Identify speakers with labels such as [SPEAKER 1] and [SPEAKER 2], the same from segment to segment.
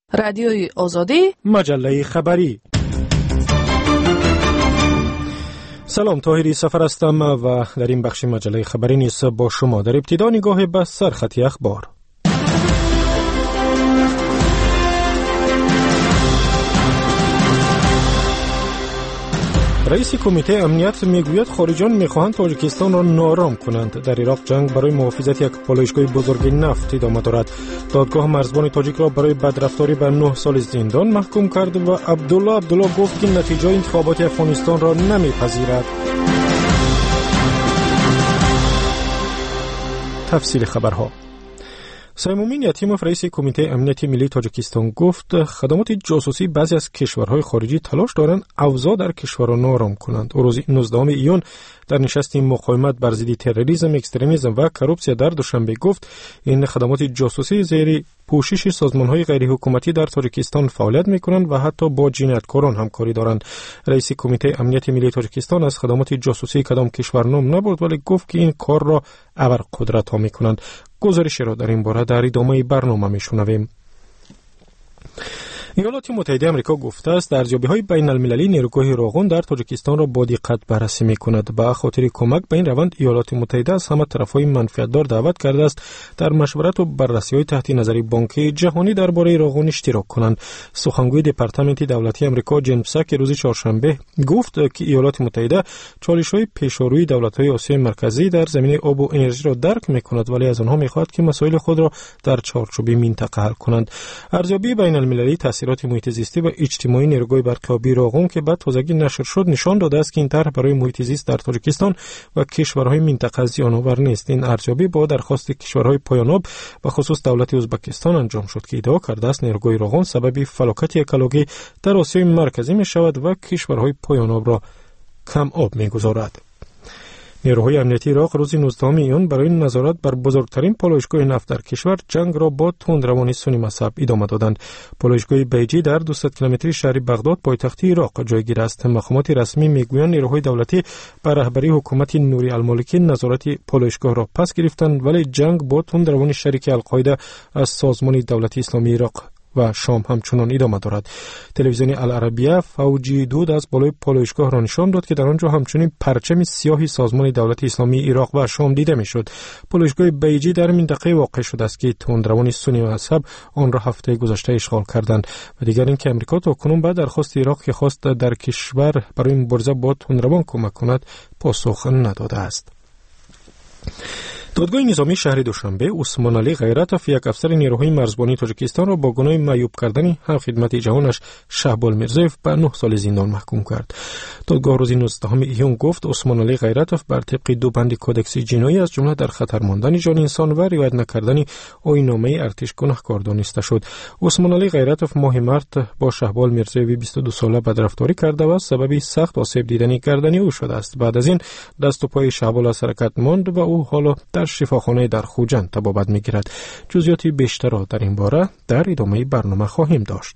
[SPEAKER 1] رادیوی آزادی،
[SPEAKER 2] مجله خبری. سلام، طاهری سفر هستم و در این بخش مجله خبری نیز با شما. در ابتدا نگاه به سرخط اخبار. رئیس کمیته امنیت میگوید خارجیان میخواهند تاجیکستان را ناآرام کنند. در عراق جنگ برای محافظت یک پالایشگاه بزرگ نفت ادامه دارد. دادگاه مرزبان تاجیک را برای بدرفتاری به 9 سال زندان محکوم کرد و عبدالله گفت که نتیجه انتخابات افغانستان را نمیپذیرد. تفصیل خبرها. سیمومین یتیموف رئیس کمیته امنیت ملی تاجیکستان گفت خدمات جاسوسی بعضی از کشورهای خارجی تلاش دارند اوضاع در کشور را ناآرام کنند. او روز 19 ایون در نشست مقاومت بر ضد تروریسم، اکستریمیسم و کروپسیا در دوشنبه گفت این خدمات جاسوسی زیر پوشش سازمان‌های غیر حکومتی در تاجیکستان فعالیت می‌کنند و حتی با جنایتکاران همکاری دارند. رئیس کمیته امنیت ملی تاجیکستان از خدمات جاسوسی کدام کشور نام نبرد، ولی گفت که این کار را ابرقدرت‌ها می‌کنند. گزارش را در این باره در ادامه برنامه می‌شنویم. ایالات متحده آمریکا گفته است ارزیابی‌های بین‌المللی نیروگاه راغون در تاجیکستان را با دقت بررسی می‌کند. به خاطر کمک به این روند ایالات متحده از همه طرف‌های منفعت‌دار دعوت کرده است در مشورت و بررسی‌های تحت نظر بانک جهانی درباره راغون اشتراک کنند. سخنگوی دپارتمنت دولتی آمریکا جین پساک روز چهارشنبه گفت که ایالات متحده چالش‌های پیش‌روی دولت‌های آسیای مرکزی در زمینه آب و انرژی را درک می‌کند، ولی از آنها می‌خواهد که مسائل خود را در چارچوب منطقه حل کنند. ارزیابی بین‌المللی محیط زیستی و اجتماعی نیروگاه برقی راغون که بعد تازگی نشر شد نشان داده است که این طرح برای محیط زیست در تاجیکستان و کشورهای منطقه زیان‌آور نیست. این ارزیابی با درخواست کشورهای پایان‌آب و خصوص دولت ازبکستان انجام شد که ادعا کرده است نیروگاه راغون سبب فلاکت اکولوژی در آسیای مرکزی می‌شود و کشورهای پایان‌آب را کم آب می‌گذارد. نیروهای امنیتی عراق روز 19 ایون برای نظارت بر بزرگترین پالایشگاه نفت در کشور جنگ را با تندروانی سنی مذهب ادامه دادند. پالایشگاه بیجی در 200 کیلومتری شهر بغداد پایتخت عراق جایگیر است. مقامات رسمی میگویند نیروهای دولتی بر رهبری حکومت نوری المالکی نظارت پالایشگاه را پس گرفتند، ولی جنگ با تندروانی شریک القاعده از سازمان دولتی اسلامی عراق و شام همچنان ادامه دارد. تلویزیون العربیه فوجی دود از بالای پالایشگاه را نشان داد که در آنجا همچنین پرچم سیاهی سازمان دولتی اسلامی عراق و شام دیده میشد. پالایشگاه بیجی در منطقه واقع شده است که تندروان سنی مذهب آن را هفته گذشته اشغال کردند و دیگر اینکه امریکا تاکنون بعد درخواست عراق که خواست در کشور برای مبارزه با تندروان کمک کند پاسخ نداده است. دادگاه نظامی شهر دوشنبه عثمان علی غیرتوف یک افسر نیروهای مرزبانی تاجیکستان را با گناه معیوب کردن هم خدمت جوانش شهبال میرزایف به 9 سال زندان محکوم کرد. دادگاه روز 19 ایون گفت عثمان علی غیرتوف بر طبق 2 بند کودکس جنایی از جمله در خطر ماندن جان انسان و رعایت نکردن آیین‌نامه ارتش گناهکار دانسته شد. عثمان علی غیرتوف ماه مارس با شهبال میرزایف 22 ساله بدرفتاری کرده و سبب سخت آسیب دیدنی گردنی او شده است. بعد از این دست و پای شهبال از حرکت ماند و او حالا در شفاخانه در خوجند طبابت می‌گیرد. جزئیات بیشتر را در این باره در ادامه برنامه خواهیم داشت.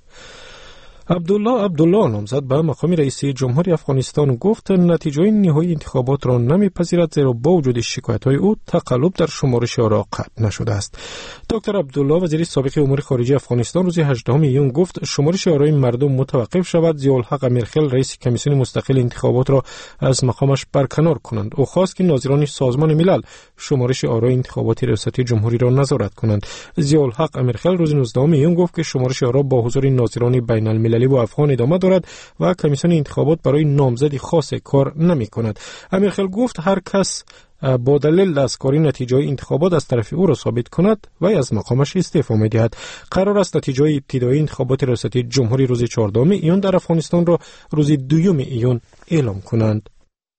[SPEAKER 2] عبدالله نامزد به مقام رئیس جمهوری افغانستان گفت نتیجه نهایی انتخابات را نمیپذیرد، زیرا با وجود شکایت‌های او تقلب در شمارش آرا قطع نشده است. دکتر عبدالله وزیر سابق امور خارجه افغانستان روز 18 ایون گفت شمارش آرای مردم متوقف شود، ضیاءالحق امیرخیل رئیس کمیسیون مستقل انتخابات را از مقامش برکنار کنند. او خواست که ناظران سازمان ملل شمارش آرای انتخابات ریاست جمهوری را نظارت کنند. ضیاءالحق امیرخیل روز 19 ایون گفت که شمارش آرا با حضور ناظران بین‌المللی و افغان ادامه دارد و کمیسیون انتخابات برای نامزدی خاص کار نمی کند. امیرخیل گفت هر کس با دلیل دستکاری نتیجه انتخابات از طرف او را ثابت کند و از مقامش استعفا می دهد. قرار است نتیجه ابتدایی انتخابات ریاست جمهوری روز 14 ایون در افغانستان را روز 2 ایون اعلام کنند.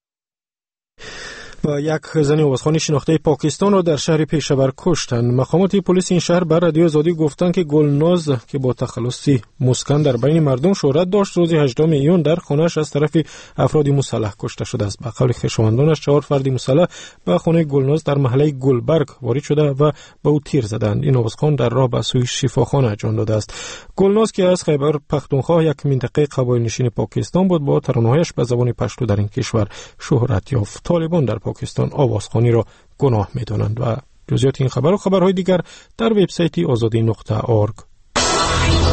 [SPEAKER 2] و یک زن آوازخوان شناخته پاکستان را در شهر پیشور کشتند. مقامات پلیس این شهر بر رادیو آزادی گفتند که گلناز که با تخلصی مسکن در بین مردم شهرت داشت روز 18 ایون در خانه‌اش از طرف افراد مسلح کشته شده است. به قول خویشاوندانش 4 فرد مسلح به خانه گلناز در محله گلبرگ وارد شده و به او تیر زدند. این آوازخوان در راه به سوی شفاخانه جان داده است. گلناز که از خیبر پختونخوا یک منطقه قبایل نشین پاکستان بود، با ترانه‌هایش به زبان پشتو در این کشور شهرت یافت. طالبان در پاکستان آوازخوانی را گناه می‌دانند. و جزئیات این خبر و خبرهای دیگر در وبسایت azadi.org.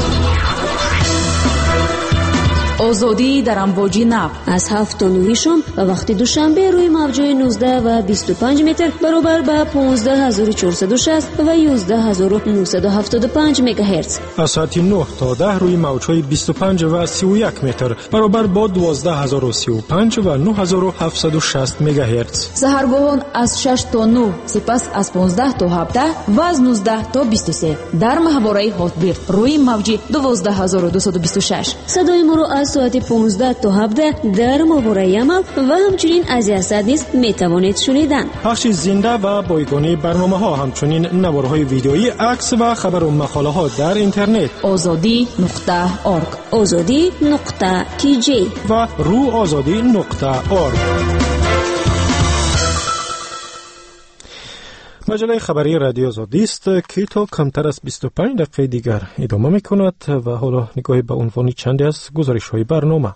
[SPEAKER 1] آزادی در امواج نو
[SPEAKER 3] از 7 تا 9 شام و وقت دوشنبه روی موج‌های 19 و 25 متر برابر با 15460 و 11975 مگاهرتز.
[SPEAKER 2] از ساعت 9 تا 10 روی موج‌های 25 و 31 متر برابر با 12035 و 9760 مگاهرتز.
[SPEAKER 1] سحرگاهان از 6 تا 9، سپس از 15 تا 17 و از 19 تا 23 در ماهواره هاتبیرد روی موج 12226.
[SPEAKER 3] صدای ما را از ساعت 15 تا 17 در ماهواره عمل و همچنین از یاسد نیز میتوانید شنیدن.
[SPEAKER 2] پخش زنده و بایگانی برنامه‌ها، همچنین نوارهای ویدئویی، عکس و خبر و مقاله‌ها در اینترنت
[SPEAKER 3] azadi.org azadi.kj
[SPEAKER 2] و ruazadi.org. مجله خبری رادیو آزادی است که تا کمتر از 25 دقیقه دیگر ادامه می‌کند و حالا نگاهی به عنوان چندی از گزارش‌های برنامه.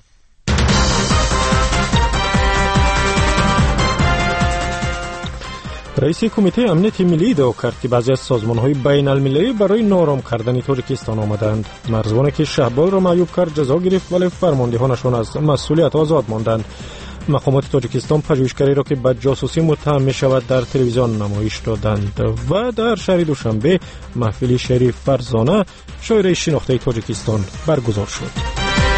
[SPEAKER 2] رئیس کمیته امنیت ملی ادعا کرد که بعضی از سازمان‌های بین‌المللی برای نارام کردن تاجیکستان آمدند. مرزبانی که شهبال را معیوب کرد جزا گرفت ولی فرماندهانشان از مسئولیت آزاد ماندند. مقامات تاجیکستان پژوهشگری را که به جاسوسی متهم می‌شود در تلویزیون نمایش دادند و در شهر دوشنبه محفل شریف فرزانه شاعر شناخته تاجیکستان برگزار شد.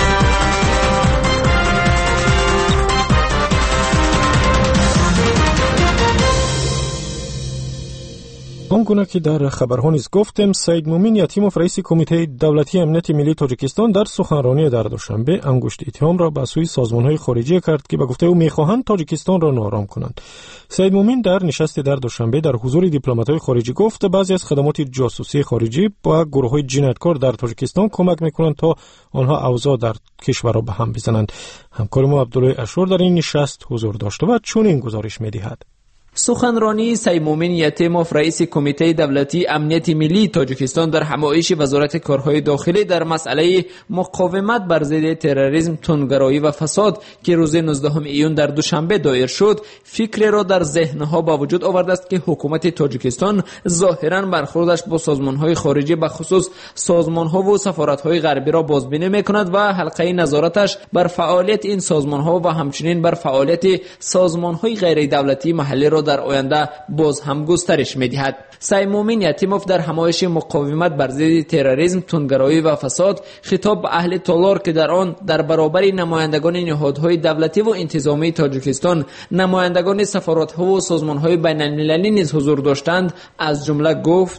[SPEAKER 2] آنگونه که در خبرها نیز گفتم، سید مومین یتیموف رئیس کمیته دولتی امنیت ملی تاجیکستان در سخنرانی در دوشنبه انگشت اتهام را به سوی سازمان‌های خارجی کرد که به گفته او می‌خواهند تاجیکستان را نارام کنند. سید مومین در نشست در دوشنبه در حضور دیپلمات‌های خارجی گفت بعضی از خدمات جاسوسی خارجی با گروه‌های جنایتکار در تاجیکستان کمک می‌کنند تا آنها اوضاع در کشور را به هم بزنند. همکار ما عبدالله اشور در این نشست حضور داشت و چنین گزارش می‌دهد.
[SPEAKER 4] سخنرانی سید مومین یتیموف رئیس کمیته دولتی امنیت ملی تاجیکستان در همایش وزارت کارهای داخلی در مسئله مقاومت بر ضد تروریسم، تندگرایی و فساد که روز 19 ایون در دوشنبه دایر شد، فکری را در ذهنها با وجود آورده است که حکومت تاجیکستان ظاهرا برخوردش با سازمان‌های خارجی به خصوص سازمان‌ها و سفارت‌های غربی را بازبینی می‌کند و حلقه نظارتش بر فعالیت این سازمان‌ها و همچنین بر فعالیت سازمان‌های غیر دولتی محلی را در آینده باز هم گسترش می‌دهد. سید مومین یتیموف در همایش مقاومت بر ضد تروریسم، تندگرایی و فساد خطاب به اهل تالار که در آن در برابر نمایندگان نهادهای دولتی و انتظامی تاجیکستان، نمایندگان سفارت‌ها و سازمان‌های بین‌المللی نیز حضور داشتند، از جمله گفت: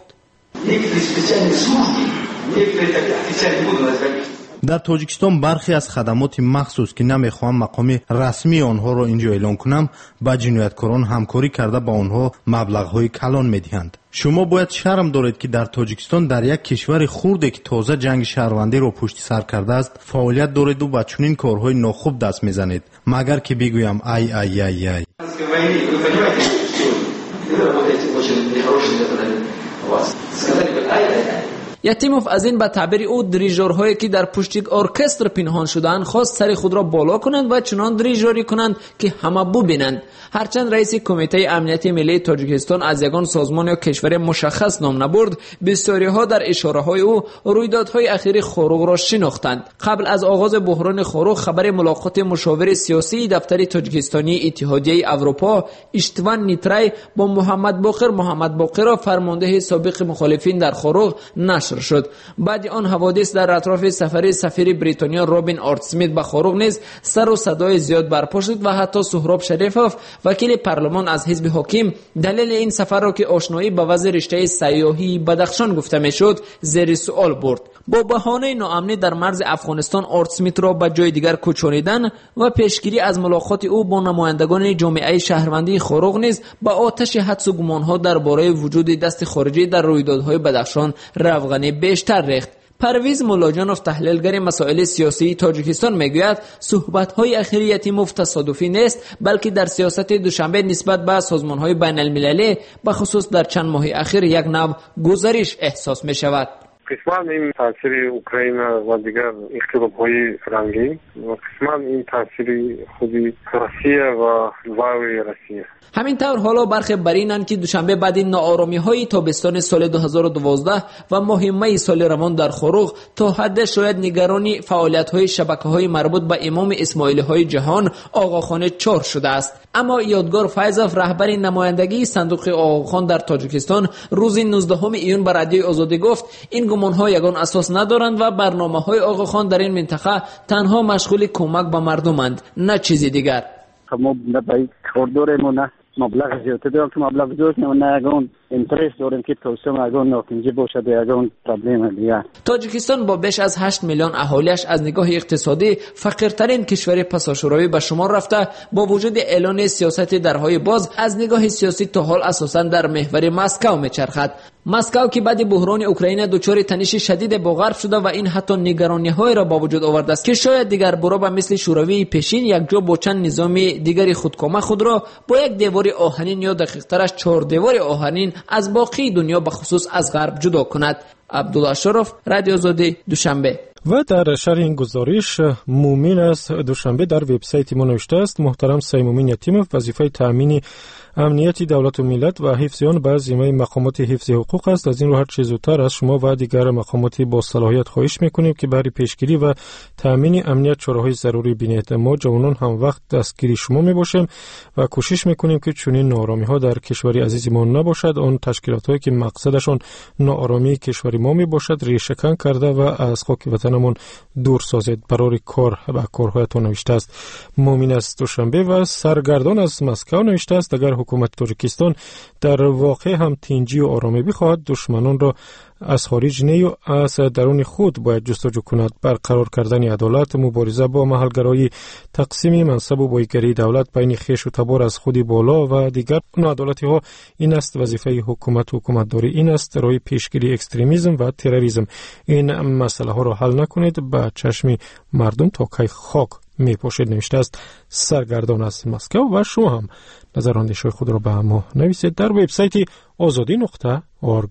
[SPEAKER 5] در تاجیکستان برخی از خدمات مخصوص که نمیخوام مقام رسمی آنها را اینجا اعلام کنم با جنایتکاران همکاری کرده با آنها مبلغ‌های کلان میدهند. شما باید شرم دارید که در تاجیکستان در یک کشور خرد که تازه جنگ شهروندی را پشت سر کرده است فعالیت دارید و با چنین کارهای ناخوب دست میزنید، مگر که بگویم ای ای ای ای.
[SPEAKER 4] یتیموف از این به تعبیر او دریژورهایی که در پشت یک ارکستر پنهان شدند خواست سر خود را بالا کنند و چنان دریژوری کنند که همه ببینند. هرچند رئیس کمیته امنیت ملی تاجیکستان از یگان سازمان یا کشور مشخص نام نبرد، بسیاری‌ها در اشاره‌های او رویدادهای اخیر خاروق را شناختند. قبل از آغاز بحران خاروق خبر ملاقات مشاور سیاسی دفتر تاجیکستانی اتحادیه اروپا اشتوان نیترای با محمد باقر فرمانده سابق مخالفین در خاروق نشر شد. بعد آن حوادث در اطراف سفر سفیر بریتانیا رابین آرتسمیت به خاروق نیز سر و صدای زیاد برپا شد و حتی سهراب شریفوف وکیل پارلمان از حزب حاکم دلیل این سفر را که آشنایی با وضع رشته سیاحی بدخشان گفته میشد زیر سوال برد. با بهانه ناامنی در مرز افغانستان آرتسمیت را به جای دیگر کوچانیدن و پیشگیری از ملاقات او با نمایندگان جامعه شهروندی خاروق نیز با آتش حدس و گمانها درباره وجود دست خارجی در رویدادهای بدخشان روغنی بیشتر ریخت. پرویز مولاجانوف تحلیلگر مسائل سیاسی تاجیکستان میگوید صحبت‌های اخیر یتیموف تصادفی نیست، بلکه در سیاست دوشنبه نسبت به سازمان‌های بین‌المللی به خصوص در چند ماه اخیر یک نوع گزارش احساس می‌شود.
[SPEAKER 6] قسمان این تاثیر اوکراین و دیگر انقلاب‌های رنگی و قسمان این تاثیر خودی روسیه و واوی روسیه.
[SPEAKER 4] همین طور حالا برخی برینند که دوشنبه بعد این ناآرامی‌های تابستان سال 2012 و مهمه سال روان در خروغ تا حد شاید نگرانی فعالیت‌های شبکه‌های مربوط به امام اسماعیلی‌های جهان آقاخان 4 شده است. اما یادگار فیضوف رهبر نمایندگی صندوق آقاخان در تاجیکستان روز 19 ایون به رادیوی آزادی گفت این گمان‌ها یگان اساس ندارند و برنامه‌های آقاخان در این منطقه تنها مشغول کمک به مردمند نه چیزی دیگر.
[SPEAKER 7] ما باید کوردورمون مبلغ زیاده دارم که مبلغ زیاد نه یگان اینترس داریم که توسعه یگان ناکنجی باشد یگان پرابلم دیگه.
[SPEAKER 4] تاجیکستان با بیش از 8 میلیون اهالیش از نگاه اقتصادی فقیرترین کشور پساشوروی به شمار رفته با وجود اعلان سیاست درهای باز از نگاه سیاسی تا حال اساساً در محور مسکو میچرخد. مسکو که بعد بحران اوکراین دچار تنش شدید با غرب شده و این حتی نگرانی‌های را با وجود آورده است که شاید دیگر برو به مثل شوروی پیشین یک جا با چند نظام دیگری خودکامه خود را با یک دیوار آهنین یا دقیق‌ترش 4 دیوار آهنین از باقی دنیا به خصوص از غرب جدا کند. عبدالله شرف، رادیو آزادی، دوشنبه.
[SPEAKER 2] و در شرح این گزارش مومین از دوشنبه در وبسایت ما نوشته است محترم سیمومین یتیموف وظیفه تامین امنیت دولت و ملت و حفظ آن به ذمه مقامات حفظ حقوق است. از این رو هر چه زودتر از شما و دیگر مقامات با صلاحیت خواهش میکنیم که برای پیشگیری و تامین امنیت چاره‌های ضروری بینید. ما جوانان هم وقت دستگیری شما میباشیم و کوشش میکنیم که چنین ناآرامی‌ها در کشور عزیز ما نباشد. آن تشکیلات‌هایی که مقصدشان ناآرامی کشور ما میباشد ریشه‌کن کرده و از خاک وطنمان دور سازد. برای کار و کارهایتان نوشته است. مومین از دوشنبه و سرگردان از مسکو نوشته است اگر حکومت تاجیکستان در واقع هم تنجی و آرامی بخواهد دشمنان را از خارج نه و از درون خود باید جستجو کند. برقرار کردن عدالت، مبارزه با محلگرایی، تقسیم منصب و بایگری دولت بین خویش و تبار از خودی بالا و دیگر ناعدالتی ها این است وظیفه حکومت و حکومتداری. این است راه پیشگیری اکستریمیسم و تروریسم. این مسئله ها را حل نکنید به چشم مردم تا کی خاک می پاشد. نوشته است سرگردان از مسکو. و شما هم نظر اندیشه خود را به ما نویسید در وبسایت azadi.org.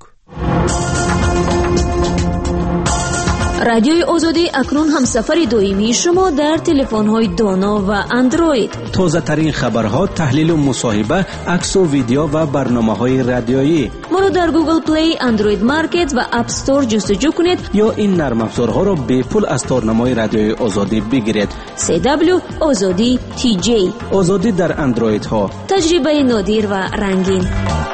[SPEAKER 3] رادیوی آزادی اکنون هم سفر دائمی شما در تلفن‌های دانا و اندروید.
[SPEAKER 8] تازه ترین خبرها، تحلیل و مصاحبه، عکس و ویدیو و برنامه‌های رادیویی.
[SPEAKER 3] ما را در گوگل پلی، اندروید مارکت و اپ استور جستجو کنید
[SPEAKER 8] یا این نرم افزارها را به پول از تارنمای رادیوی آزادی بگیرید.
[SPEAKER 3] CW آزادی TJ.
[SPEAKER 8] آزادی در اندروید ها.
[SPEAKER 3] تجربه نادر و رنگین.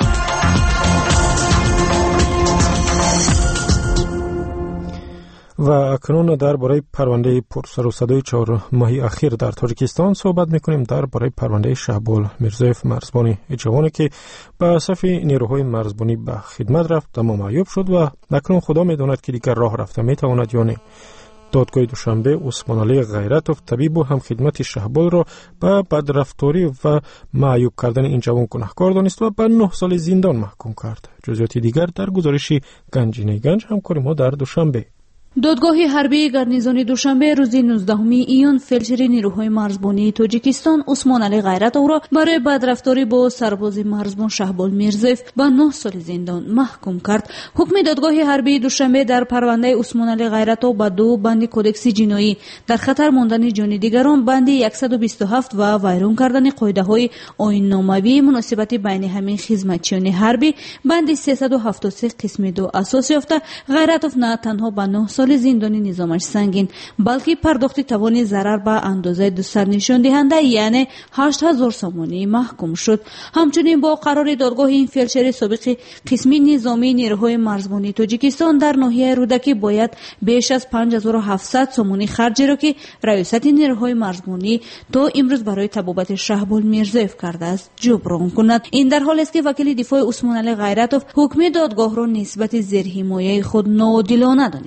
[SPEAKER 2] و اکنون درباره پرونده پرسر و صدای 4 ماهی اخیر در تاجیکستان صحبت میکنیم. درباره پرونده شهبال میرزایف مرزبانی جوانی که به صف نیروهای مرزبانی به خدمت رفت اما معیوب شد و اکنون خدا میداند که دیگر راه رفته میتواند یا نه. دادگاه دوشنبه عثمان علی غیرتوف طبیب و هم خدمت شهبال را به بدرفتاری و معیوب کردن این جوان گناهکار دانست و به 9 سال زندان محکوم کرد. جزئیات دیگر در گزارش گنجینه گنج همکار ما در دوشنبه.
[SPEAKER 1] دادگاه حربی گارنیزون دوشنبه روز 19 ایون فلسفی نیروهای مرزبانی تاجیکستان عثمان علی غیرتوف را برای بدرفتاری با سرباز مرزبان شهبال میرزایف به 9 سال زندان محکوم کرد. حکم دادگاه حربی دوشنبه در پرونده عثمان علی غیرتوف با 2 بند کودکس جنایی در خطر ماندن جان دیگران، بند 127 و ویران کردن قاعده‌های آیین‌ناموی مناسبت بین همین خدمتچیان حربی، بند 373 قسم 2 اساس یافته غیرتوف نه تنها به 9 سال زندانی نظامش سنگین بلکه پرداخت توان ضرر به اندازه 2 نشان دهنده یعنی 8000 سومانی محکوم شد. همچنین با قرار دادگاه این فلسفی سابق قسم نظامی نیروهای مرزبانی تاجیکستان در ناحیه رودکی باید بیش از 5700 سومانی خرجی را که ریاست نیروهای مرزبانی تا امروز برای تبابت شهبال میرزایف کرده است جبران کند. این در حالی است که وکیل دفاع عثمان علی غیرتوف حکم دادگاه را نسبت زیر حمایه خود ناعادلانه دانست و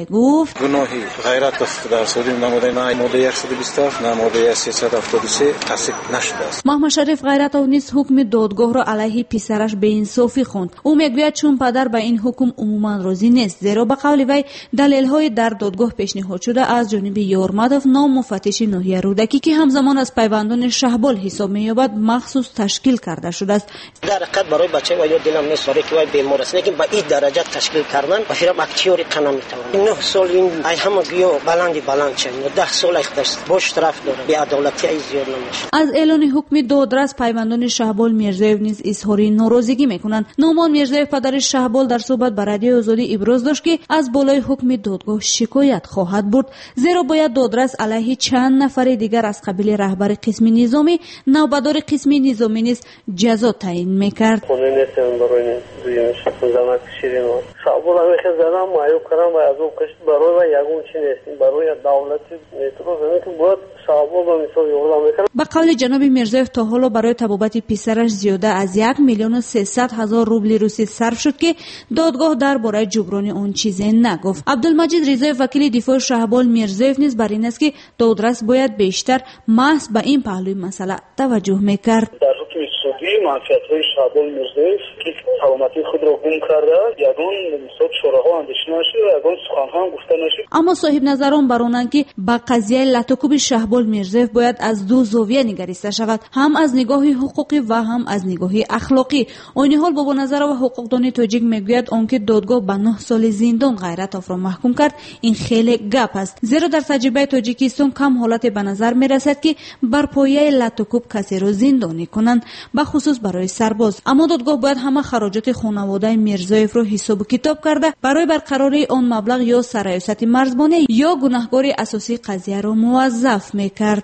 [SPEAKER 1] گفت
[SPEAKER 9] گناهی غیرت است در سعودی نموده نه ماده 127 نه ماده 373 تصدیق نشده است.
[SPEAKER 1] محمد شریف غیرتov نیز حکم دادگاه را علیه پسرش بی‌انصافی خواند. او میگوید چون پدر به این حکم عموما راضی نیست، زیرا به قول وی دلایل‌های در دادگاه پیشنهاد شده از جانب یارمدov نام مفتش ناحیه رودکی که همزمان از پیوندان شهبال حساب می‌یابد مخصوص تشکیل کرده شده است.
[SPEAKER 10] در حقیقت برای بچه و یا دلم می‌سوزه که وای بیمار است، لیکن به این درجه تشکیل کردن و فرام اکتیوری قانون می‌توانه. 9 سال این ای همه گیو بلند چه 10 سال اختش باش طرف داره. بی عدالتی ای زیاد نمیشه.
[SPEAKER 1] از اعلان حکم دادرس پیوندان شهبال میرزایف نیز اظهار ناراضگی میکنند. نومان میرزایف پدر شهبال در صحبت با رادیو آزادی ابراز داشت که از بالای حکم دادگاه شکایت خواهد برد، زیرا باید دادرس علیه چند نفر دیگر از قبیل رهبر قسم نظامی نوبدار قسم نظامی نیز جزا تعیین میکرد.
[SPEAKER 6] خونه نیستم برای دویمش زحمت کشیدیم. شهبال همیشه زدم معیوب کردم و از اون کشت برای و یگون چی نیستیم برای دولت میتونه که باید شهبال با مثال یوردم میکنم.
[SPEAKER 1] به قول جناب میرزایف تا حالا برای طبابت پسرش زیاده از 1,300,000 روبل روسی صرف شد که دادگاه درباره جبران اون چیزی نگفت. عبدالمجید رضایی وکیل دفاع شهبال میرزایف نیز بر این است که دادرس باید بیشتر محض به این پهلوی مسئله توجه میکرد.
[SPEAKER 6] در حکم سودی منفعت‌های شهبال میرزایف که سلامتی خود را گم کرده یگان مثال شوراها اندیشه نشد و یگان سخنها هم گفته نشد.
[SPEAKER 1] اما صاحب نظران برانند که به قضیه لطوکوب شهبال میرزایف باید از دو زاویه نگریسته شود، هم از نگاه حقوقی و هم از نگاه اخلاقی. این حال بابا نظر و حقوقدان تاجیک میگوید آنکه دادگاه به 9 سال زندان غیرتov را محکوم کرد این خیلی گپ است، زیرا در تجربه تاجیکستان کم حالت به نظر میرسد که بر پایه لطوکوب کسی را زندانی کنند، به خصوص برای سرباز. اما دادگاه باید همه خراجات خانواده میرزایف را حساب و کتاب کرده برای برقراری آن مبلغ یا سرایست مرزبانی یا گناهکار اساسی قضیه را موظف میکرد.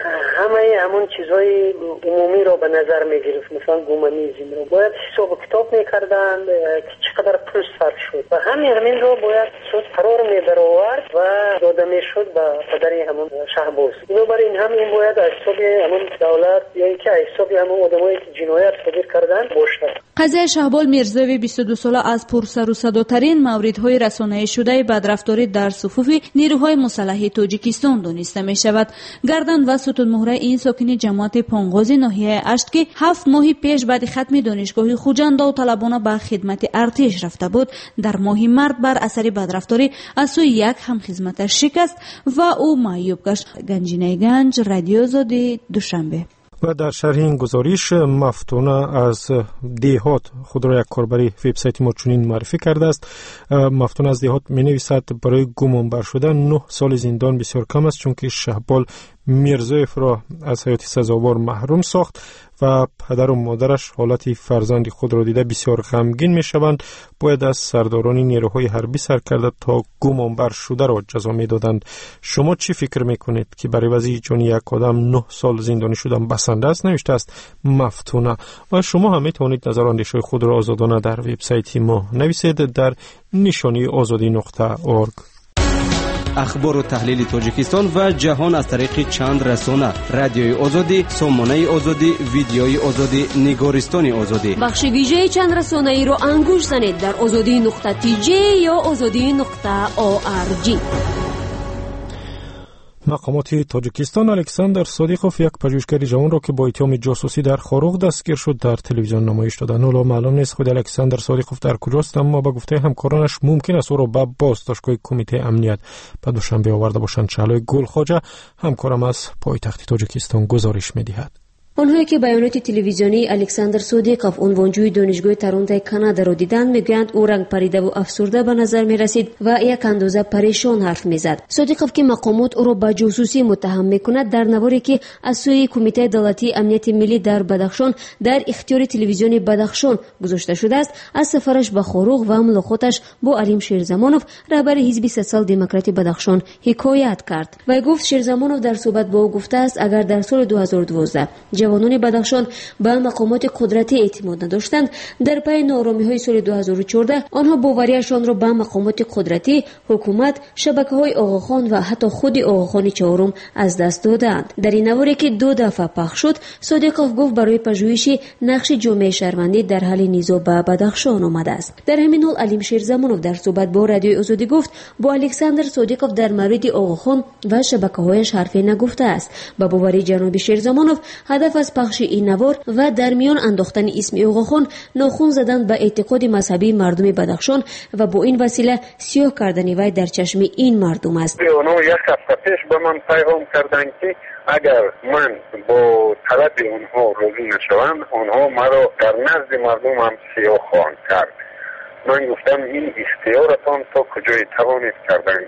[SPEAKER 11] همون چیزای عمومی رو به نظر میگرفت، مثلا گومانیزم رو باید حساب و کتاب میکردن که چقدر پول صرف شد و همین رو باید سود قرار می‌آورد و داده میشد به پدر همون شهباز. اینو برای این همین باید از حساب همون دولت یا اینکه از حساب همون آدمایی که جنایت صادر کردن باشد.
[SPEAKER 1] قضیه شهبال میرزایف 22 ساله از پرسر و صداترین موردهای رسانه‌ای شده بدرفتاری در صفوف نیروهای مسلح تاجیکستان دانسته می‌شود. گردن و ستون مهره این ساکن جماعت پانغازی ناحیه اشت که 7 ماه پیش بعد ختم دانشگاه خوجند داوطلبانه به خدمت ارتش رفته بود، در ماه مارس بر اثر بدرفتاری از سوی یک همخدمتش شکست و او معیوب گشت. گنجینه گنج، رادیو آزادی، دوشنبه.
[SPEAKER 2] و در شرح این گزارش مفتونه از دیهات خود را یک کاربری وبسایت ما چنین معرفی کرده است. مفتونه از دیهات می نویسد برای گمانبر شدن 9 سال زندان بسیار کم است، چون که شهبال میرزایف را از حیات سزاوار محروم ساخت و پدر و مادرش حالت فرزند خود را دیده بسیار غمگین می شوند. باید از سرداران نیروهای حربی سر کرده تا گمانبر شده را جزا می دادند. شما چی فکر می کنید که برای وضعی چون یک آدم 9 سال زندانی شدن بسنده است؟ نوشته است مفتونه. و شما هم می توانید نظر و اندیشه خود را آزادانه در وبسایت ما نویسید در نشانی azadi.org.
[SPEAKER 8] اخبار و تحلیل تاجیکستان و جهان از طریق چند رسانه: رادیوی آزادی، سامانه آزادی، ویدیوی آزادی، نگارستان آزادی.
[SPEAKER 3] بخش ویژه چند رسانه ای را انگوش زنید در azadi.tj یا azadi.org.
[SPEAKER 2] مقامات تاجیکستان الکساندر صادیقوف یک پژوهشگر جوان را که با اتهام جاسوسی در خاروغ دستگیر شد در تلویزیون نمایش دادند. حالا معلوم نیست خود الکساندر صادیقوف در کجاست، اما با گفته همکارانش ممکن است او را به بازداشتگاه کمیته امنیت به دوشنبه آورده باشند. چهلای گلخواجه همکارم از پایتخت تاجیکستان گزارش می‌دهد.
[SPEAKER 3] آنهایی که بیانات تلویزیونی الکساندر صادیقوف عنوانجوی دانشگاه تورنتو کانادا را دیدند میگویند او رنگ پریده و افسرده به نظر می رسید و یک اندازه پریشان حرف میزد. صادیقوف که مقامات او را به جاسوسی متهم میکند در نواری که از سوی کمیته دولتی امنیت ملی در بدخشان در اختیار تلویزیون بدخشان گذاشته شده است، از سفرش به خاروغ و ملاقاتش با علیم شیرزمانوف رهبر حزب سوسیال دموکرات بدخشان حکایت کرد و گفت شیرزمانوف در صحبت با او گفته است اگر در سال 2012 جوانان بدخشان به مقامات قدرتی اعتماد نداشتند، در پی ناآرامی‌های سال 2014 آنها باوریشان را به مقامات قدرتی، حکومت، شبکه‌های آقاخان و حتی خود آقاخان چهارم از دست دادند. در این نواری که 2 دفعه پخش شد، صادقوف گفت برای پژوهش نقش جامعه شهروندی در حل نیزا به بدخشان آمده است. در همین حال علیم شیرزمانوف در صحبت با رادیوی آزادی گفت با الکساندر صادقوف در مورد آقاخان و شبکه‌هایش حرفی نگفته است. با باوری جناب شیرزمانوف هدف از پخش این نوار و در میان انداختن اسم آقاخان ناخون زدن به اعتقاد مذهبی مردم بدخشان و با این وسیله سیاه کردن وی در چشم این مردم است.
[SPEAKER 12] اونها یک هفته پیش به من پیغام کردند که اگر من با طلب اونها راضی نشوم اونها مرا در نزد مردم هم سیاه خواهند کرد. من گفتم این اختیارتان تا کجای توانید کردن.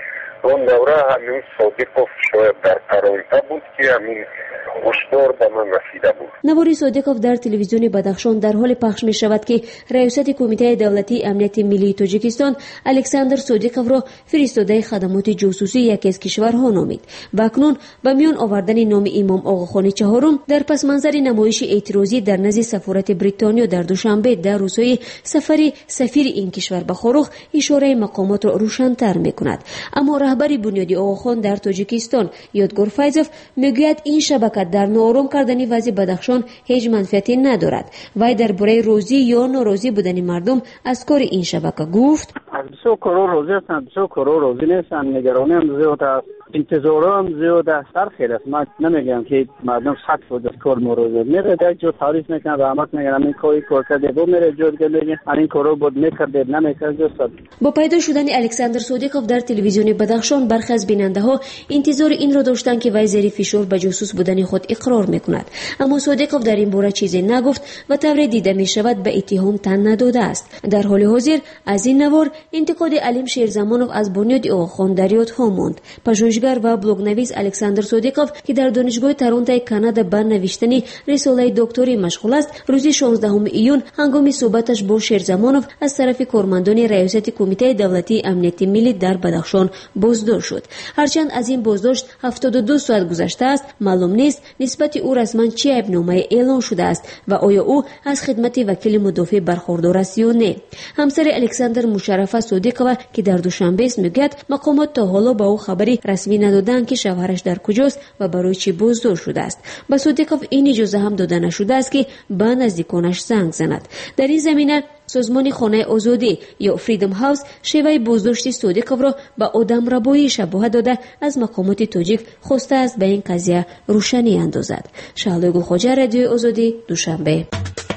[SPEAKER 12] اون دوره همین صادقوف شاید در پرانتا بود که همین هشدار به من رسیده بود.
[SPEAKER 3] نواری صادقوف در تلویزیون بدخشان در حال پخش می شود که ریاست کمیته دولتی امنیت ملی تاجیکستان الکساندر صادقوف را فرستاده خدمات جاسوسی یکی از کشورها نامید و اکنون به میان آوردن نام امام آقاخان چهارم در پس منظر نمایش اعتراضی در نزد سفارت بریتانیا در دوشنبه در روسیه سفر سفیر این کشور به خاروخ اشاره مقامات را روشن‌تر می کند. اما رهبر بنیادی آقاخان در تاجیکستان یادگار فیضوف میگوید این شبکه در ناآرام کردن وضع بدخشان هیچ منفعتی ندارد. وی درباره روزی یا ناراضی بودن مردم از کار این شبکه گفت:
[SPEAKER 7] از 200 کروڑ روزی هستند، 200 کروڑ روزی نیستند، نگرانی هم زیاد است، انتظار هم زیاد است. در خیلی است. من نمیگم که مردم 100% کار مروزه میره یک جو تعریف میکنن رحمت میگن این کاری کار کرده با میره جو دیگه میگه این کارو بود میکرده نمیکرده.
[SPEAKER 3] با پیدا شدن الکساندر صادقوف در تلویزیون بدخشان برخی از بیننده ها انتظار این را داشتند که وی زیر فشار به جاسوس بودن خود اقرار میکند، اما صادقوف در این باره چیزی نگفت و طوری دیده میشود به اتهام تن نداده است. در حال حاضر از این نوار انتقاد علیم شیرزمانوف از بنیاد آقاخان در یادها ماند. پژوهشگر و بلوگنویس الکساندر صادقوف که در دانشگاه تورنتو کانادا به نوشتن رساله دکتری مشغول است، روز 16 ایون هنگام صحبتش با شیرزمانوف از طرف کارمندان ریاست کمیته دولتی امنیت ملی در بدخشان بازداشت شد. هرچند از این بازداشت 72 ساعت گذشته است، معلوم نیست نسبت او رسما چه عیبنامه اعلان شده است و آیا او از خدمت وکیل مدافع برخوردار است یا نه. همسر الکساندر مشرفه صادقوف که در دوشنبه است میگوید مقامات تا حالا با او خبری رسمی ندادند که شوهرش در کجاست و برای چه بازداشت شده است. به صادقوف این اجازه هم داده نشده است که به نزدیکانش زنگ زند. در این زمینه سازمان خانه آزادی یا فریدم هاوس شیوه بازداشت صادقوف را به آدم ربایی شباهت داده از مقامات تاجیک خواسته است به این قضیه روشنی اندازد. شعله گلخواجه، رادیو آزادی، دوشنبه.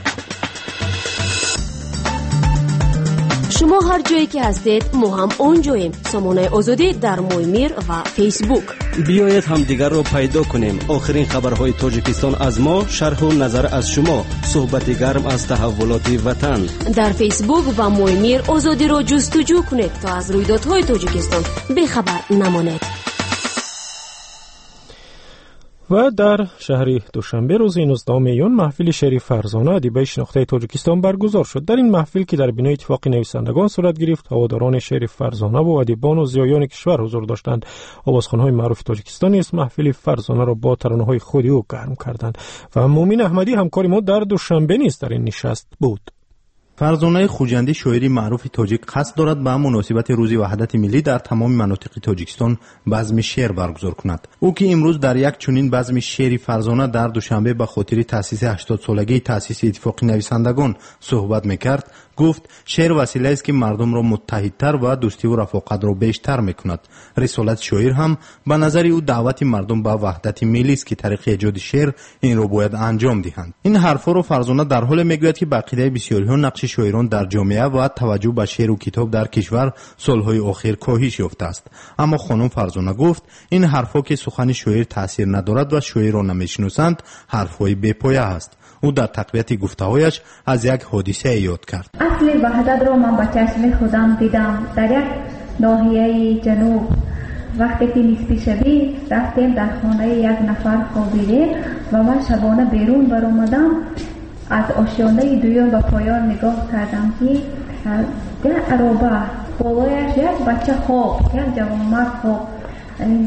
[SPEAKER 3] شما هر جایی که هستید ما هم اونجاییم. سامانه آزادی در مویمیر و فیسبوک.
[SPEAKER 8] بیایید همدیگر را پیدا کنیم. آخرین خبرهای تاجیکستان از ما، شرح و نظر از شما، صحبت گرم از تحولات وطن.
[SPEAKER 3] در فیسبوک و مویمیر آزادی را جستجو کنید تا از رویدادهای تاجیکستان بیخبر نمانید.
[SPEAKER 2] و در شهر دوشنبه روز 19 میون محفل شعر فرزانه ادیبای شناخته تاجیکستان برگزار شد. در این محفل که در بنای اتفاق نویسندگان صورت گرفت، هواداران شعر فرزانه و ادیبان و زیایان کشور حضور داشتند. آوازخوان‌های معروف تاجیکستان نیز محفل فرزانه را با ترانه‌های خودی او گرم کردند و مومین احمدی همکار ما در دوشنبه نیز در این نشست بود.
[SPEAKER 5] فرزانه خوجندی شاعری معروف تاجیک قصد دارد به مناسبت روز وحدت ملی در تمام مناطق تاجیکستان بزم شعر برگزار کند. او که امروز در یک چنین بزم شعری فرزانه در دوشنبه به خاطر تأسیس 80 سالگی تأسیس اتفاق نویسندگان صحبت میکرد، گفت شعر وسیله است که مردم را متحدتر و دوستی و رفاقت را بیشتر میکند. رسالت شاعر هم به نظر او دعوت مردم به وحدت ملی است که طریق ایجاد شعر این را باید انجام دهند. این حرفا را فرزانه در حال میگوید که به عقیده بسیاری‌ها نقش شاعران در جامعه و توجه به شعر و کتاب در کشور سالهای اخیر کاهش یافته است. اما خانم فرزانه گفت این حرفا که سخن شاعر تاثیر ندارد و شاعر را نمیشناسند حرفهای بی‌پایه است. او در تقویت گفته‌هایش از یک حادثه یاد کرد.
[SPEAKER 13] اصل وحدت را من با چشم خودم دیدم در یک ناحیه جنوب. وقتی که نصفی شبی رفتیم در خانه یک نفر خوابیده و من شبانه بیرون برآمدم. از آشیانه دویم به پایان نگاه کردم که در عربه بالایش یک بچه خواب، یک جوانمرد خواب.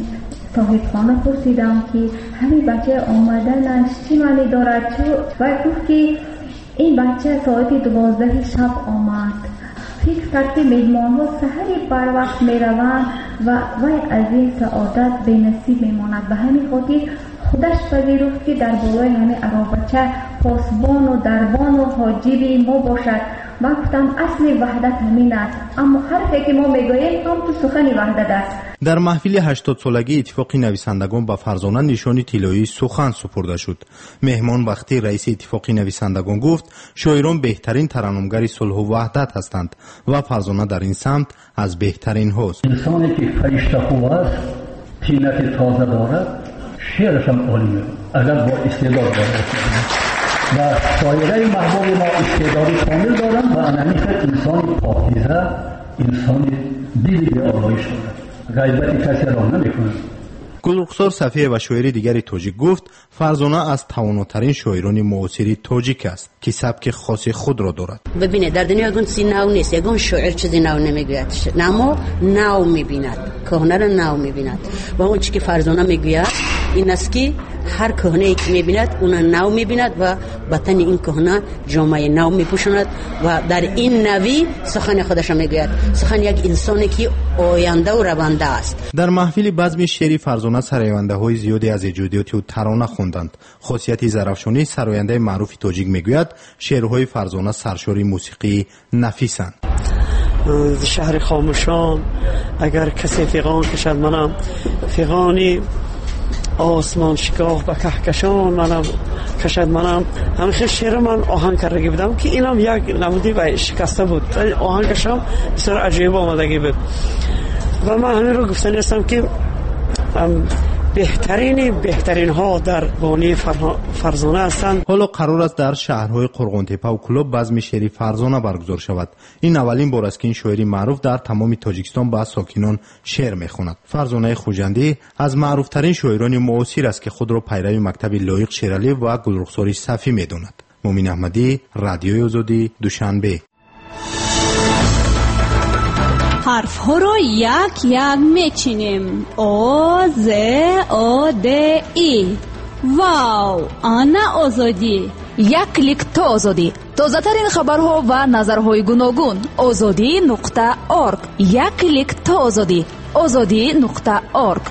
[SPEAKER 13] توحیدخانه پرسیدم که همین بچه آمدنش چی معنی دارد و گفت که این بچه ساعت 12 شب آمد. فکر کرد که مهمان ها سحری بر وقت می روند و وی از این سعادت به نصیب می ماند. به همین خاطر خودش پذیرفت که در بالای همه عرابچه پاسبان و دربان و حاجب ما باشد. من گفتم اصل وحدت همین است، اما حرفی که ما میگوییم هم تو سخن وحدت است.
[SPEAKER 5] در محفل 80 سالگی اتفاق نویسندگان به فرزانه نشان طلایی سخن سپرده شد. مهمان وقتی رئیس اتفاق نویسندگان گفت شاعران بهترین ترنمگر صلح و وحدت هستند و فرزانه در این سمت از بهترین هاست.
[SPEAKER 14] انسانی که فرشته خوب است، طینت تازه دارد، شعرش هم عالیه اگر با استعداد باشد. و شاعرای محبوب ما استعداد کامل دارند و انمیخت انسان پاکیزه، انسان دلی به آرایش دارد، غیبت کسی را نمی‌کند.
[SPEAKER 5] گلرخسار صفیه و شاعر دیگری تاجیک گفت فرزانه از تواناترین شاعران معاصر تاجیک است که سبک خاص خود را دارد.
[SPEAKER 15] ببینید در دنیا یگان چیزی نو نیست، یگان شاعر چیزی نو نمیگوید، اما نو میبیند، کهنه را نو میبیند و اون چیزی که فرزانه میگوید این است که هر کهنه ای که میبیند اون نو میبیند و بطن این کهنه جامعه نو میپوشاند و در این نوی سخن خودش میگوید، سخن یک انسانی که آینده و رونده است.
[SPEAKER 5] در محفل بزم شعری فرزانه سراینده های زیادی از ایجادیات او ترانه خواندند. خاصیت زرافشانی سراینده معروف تاجیک میگوید شعرهای فرزانه سرشار موسیقی نفیسند.
[SPEAKER 16] شهر خاموشان اگر کسی فیغان کشد منم فیغانی، آسمان شکاف به کهکشان منم کشد منم. همیشه شعر من آهنگ کرده بودم که اینم یک نمودی و شکسته بود، آهنگشم بسیار عجیب آمدگی بود و من همین رو گفتنی هستم که بهترین ها در بانی فرزانه هستند.
[SPEAKER 5] حالا قرار است در شهرهای قرغنتپه و کلوب بزم شعری فرزانه برگزار شود. این اولین بار است که این شاعری معروف در تمام تاجیکستان با ساکنان شعر میخواند. فرزانه خوجندی از معروف ترین شاعران معاصر است که خود را پیرو مکتب لایق شیرالی و گلرخسار صفی میداند. مومن احمدی، رادیوی آزادی، دوشنبه.
[SPEAKER 1] حرف ها را یک یک میچینیم. او ز او د ای. واو، آنا آزادی.
[SPEAKER 17] یک کلیک تا آزادی. تازه ترین خبرها و نظرهای گوناگون. azadi.org. یک کلیک تا آزادی. azadi.org.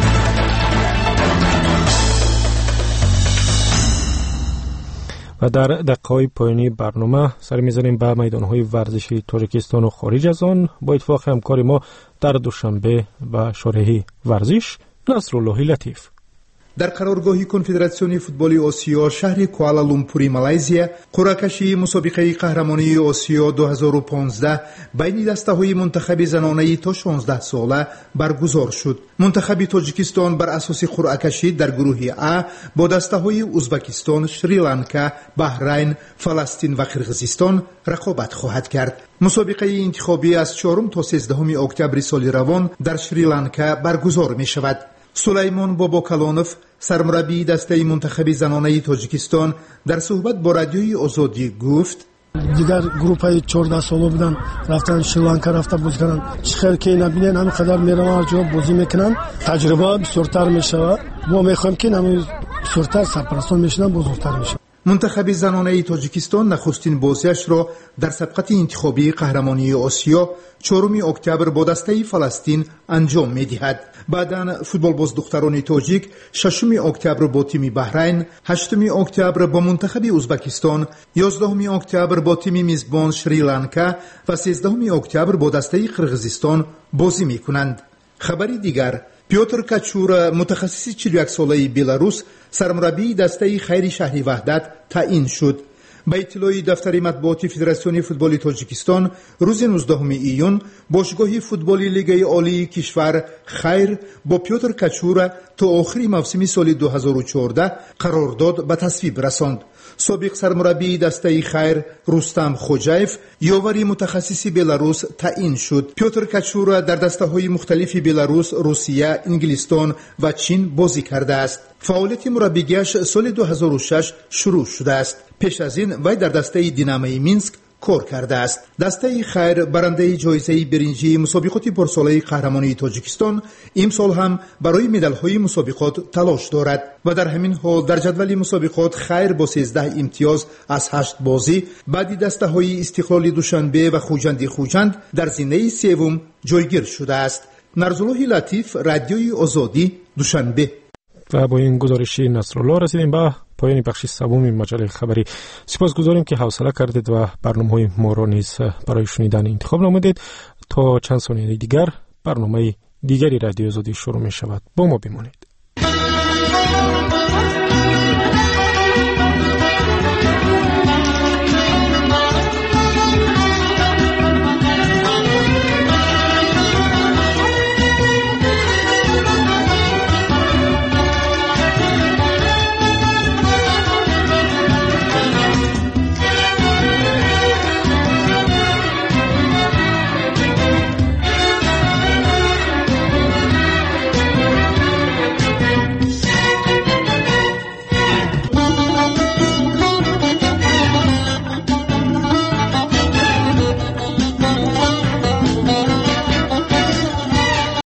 [SPEAKER 2] و در دقیقه‌های پایانی برنامه سر می‌زنیم به میدان‌های ورزشی تاجیکستان و خارج از آن با اتفاق همکار ما در دوشنبه و شارحه ورزش نصرالله لطیف.
[SPEAKER 18] در قرارگاه کنفدراسیون فوتبال آسیا شهر کوالالامپور مالزیا قرعه‌کشی مسابقه قهرمانی آسیا 2015 بین دسته‌های منتخب زنانه تا 16 ساله برگزار شد. منتخب تاجیکستان بر اساس قرعه‌کشی در گروه A با دسته‌های ازبکستان، شریلانکا، بحرین، فلسطین و قرغیزستان رقابت خواهد کرد. مسابقه انتخابی از 4 تا 13 اکتبر سال روان در شریلانکا برگزار می شود. سلیمان باباکالونوف سرمربی دسته منتخب زنانه تاجیکستان در صحبت با رادیوی آزادی گفت
[SPEAKER 19] دیگر گروپای 14 ساله بودن رفتن شریلانکا رفته بازی کردن، چخیر که نبینن همین قدر میرن هر جا بازی میکنن، تجربه بسیارتر میشود. ما میخوایم که همین بسیارتر سرپرستان میشن، بزرگتر میشن.
[SPEAKER 18] منتخب زنانه تاجیکستان نخستین بازیش را در سبقت انتخابی قهرمانی آسیا 4 اکتبر با دسته فلسطین انجام می‌دهد. بعداً فوتبال باز دختران تاجیک 6 اکتبر با تیم بحرین، 8 اکتبر با منتخب ازبکستان، 11 اکتبر با تیم میزبان شریلانکا و 13 اکتبر با دسته قرغیزستان بازی می‌کنند. خبری دیگر، پیوتر کاچور متخصص 41 ساله بلاروس سرمربی دسته خیر شهری وحدت تعیین شد. به اطلاع دفتر مطبوعات فدراسیون فوتبال تاجیکستان روز 19 ایون باشگاه فوتبال لیگ عالی کشور خیر با پیوتر کاچور تا آخری موسم سال 2014 قرارداد به تصویب رساند. سابق سرمربی دسته خیر رستم خوجایف یاوری متخصص بلاروس تعیین شد. پیوتر کاچور در دسته های مختلف بلاروس، روسیه، انگلستان و چین بازی کرده است. فعالیت مربیگیش سال 2006 شروع شده است. پیش از این وی در دسته دیناموی مینسک کار کرده است. دسته خیر برنده جایزه برنجی مسابقات پرساله قهرمانی تاجیکستان امسال هم برای مدال‌های مسابقات تلاش دارد و در همین حال در جدول مسابقات خیر با 13 امتیاز از 8 بازی بعد دسته‌های استقلال دوشنبه و خوجند در زینه سوم جایگیر شده است. نرزالله لطیف، رادیوی آزادی، دوشنبه.
[SPEAKER 2] و با این گزارش نصرالله رسیدیم به پایان بخش سوم مجله خبری. سپاسگزاریم که حوصله کردید و برنامه‌های ما را نیز برای شنیدن انتخاب نمودید. تا چند ثانیه دیگر برنامه دیگری رادیو آزادی شروع می شود. با ما بمانید.